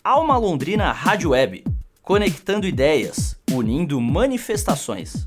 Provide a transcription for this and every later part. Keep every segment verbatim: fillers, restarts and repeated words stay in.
Alma Londrina Rádio Web, conectando ideias, unindo manifestações.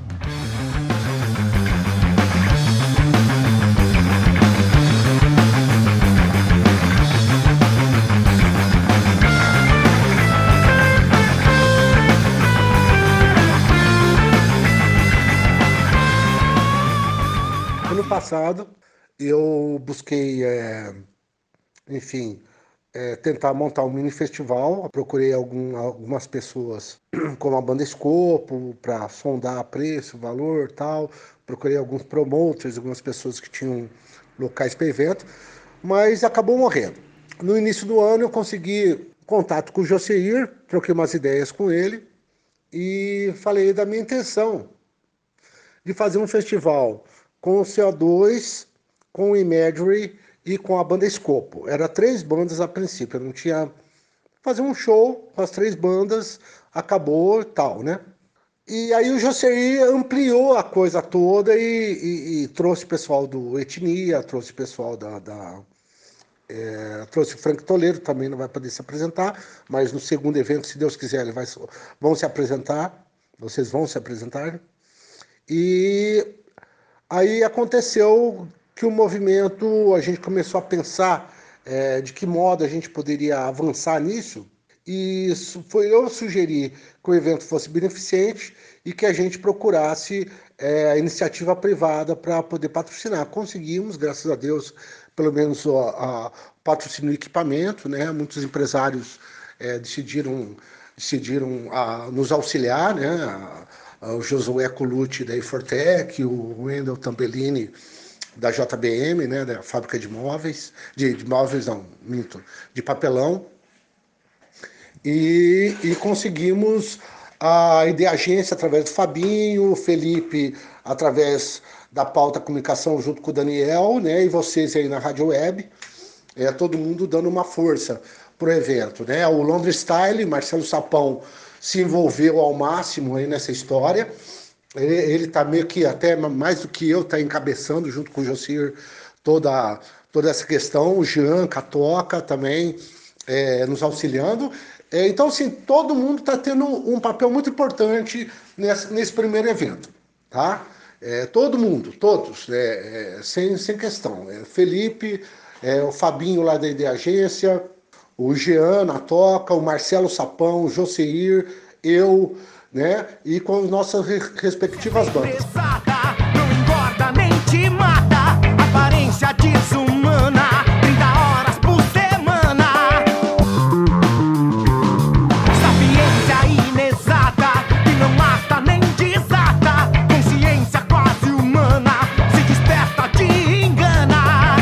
Ano passado eu busquei, é, enfim, é, tentar montar um mini festival. Eu procurei algum, algumas pessoas como a Banda Escopo para sondar preço, valor, tal. Procurei alguns promoters, algumas pessoas que tinham locais para evento, mas acabou morrendo. No início do ano eu consegui contato com o Joseir, troquei umas ideias com ele e falei da minha intenção de fazer um festival com o C O dois, com o Imagery e com a Banda Escopo. Era três bandas a princípio, eu não tinha... Fazer um show com as três bandas, acabou e tal, né? E aí o Joseir ampliou a coisa toda e, e, e trouxe o pessoal do Etnia, trouxe o pessoal da... da é, trouxe o Frank Toledo, também não vai poder se apresentar, mas no segundo evento, se Deus quiser, ele vai, vão se apresentar, vocês vão se apresentar. E aí aconteceu que o movimento, a gente começou a pensar é, de que modo a gente poderia avançar nisso, e isso foi eu sugeri que o evento fosse beneficente e que a gente procurasse é, a iniciativa privada para poder patrocinar. Conseguimos, graças a Deus, pelo menos o patrocínio do equipamento, né? Muitos empresários é, decidiram, decidiram a, nos auxiliar, né? A, o Josué Colucci da Ifortec, o Wendel Tambellini da J B M, né, da fábrica de móveis, de, de móveis não, minto, de papelão, e, e conseguimos a Ideagência através do Fabinho, o Felipe através da Pauta Comunicação junto com o Daniel, né, e vocês aí na Rádio Web, é, todo mundo dando uma força pro evento, né, o Londres Style, Marcelo Sapão se envolveu ao máximo aí nessa história. Ele está meio que, até mais do que eu, está encabeçando, junto com o Joseir, toda, toda essa questão. O Jean Catoca também é, nos auxiliando. É, então, assim, todo mundo está tendo um papel muito importante nesse, nesse primeiro evento. Tá? É, todo mundo, todos, é, é, sem, sem questão. É, Felipe, é, o Fabinho lá da Ideagência, o Jean na toca, o Marcelo Sapão, o Joseir, eu, né? E com as nossas respectivas bandas. Não engorda nem te mata, aparência desumana, trinta horas por semana. Sapiência inexata, que não mata nem desata, consciência quase humana, se desperta, te engana.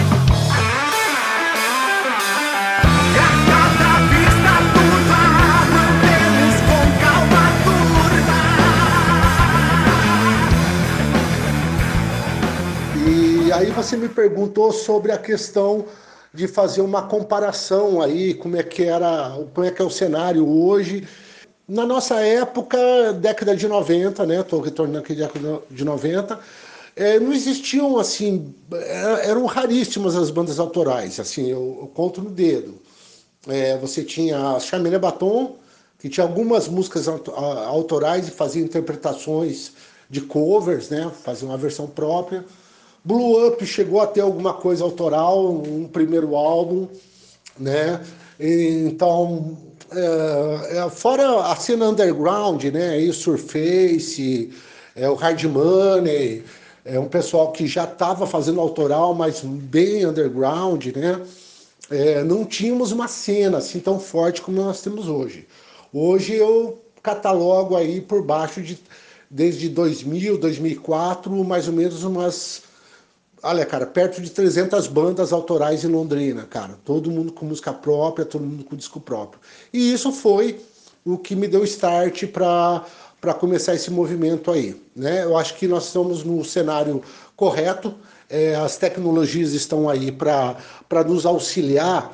E aí você me perguntou sobre a questão de fazer uma comparação aí, como é que era, como é que é o cenário hoje. Na nossa época, década de noventa, né? Estou retornando aqui década de noventa, é, não existiam assim, eram raríssimas as bandas autorais, assim, eu, eu conto no dedo. É, você tinha a Chameleon Batom, que tinha algumas músicas autorais e fazia interpretações de covers, né? Fazia uma versão própria. Blue Up chegou a ter alguma coisa autoral, um primeiro álbum, né? Então, é, é, fora a cena underground, né? Aí o Surface, é, o Hard Money, é um pessoal que já estava fazendo autoral, mas bem underground, né? É, não tínhamos uma cena assim tão forte como nós temos hoje. Hoje eu catalogo aí por baixo de, desde dois mil, dois mil e quatro, mais ou menos umas... Olha, cara, perto de trezentas bandas autorais em Londrina, cara. Todo mundo com música própria, todo mundo com disco próprio. E isso foi o que me deu start para para começar esse movimento aí, né? Eu acho que nós estamos no cenário correto, é, as tecnologias estão aí para para nos auxiliar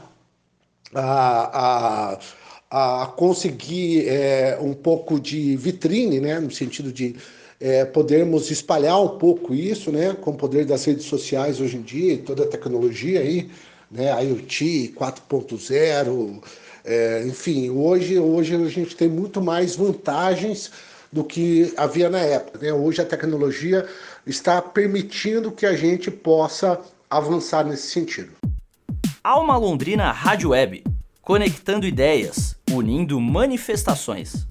a, a, a conseguir é, um pouco de vitrine, né? No sentido de É, podermos espalhar um pouco isso, né, com o poder das redes sociais hoje em dia, toda a tecnologia aí, né, IoT quatro ponto zero, É, enfim, hoje, hoje a gente tem muito mais vantagens do que havia na época, né? Hoje a tecnologia está permitindo que a gente possa avançar nesse sentido. Alma Londrina Rádio Web, conectando ideias, unindo manifestações.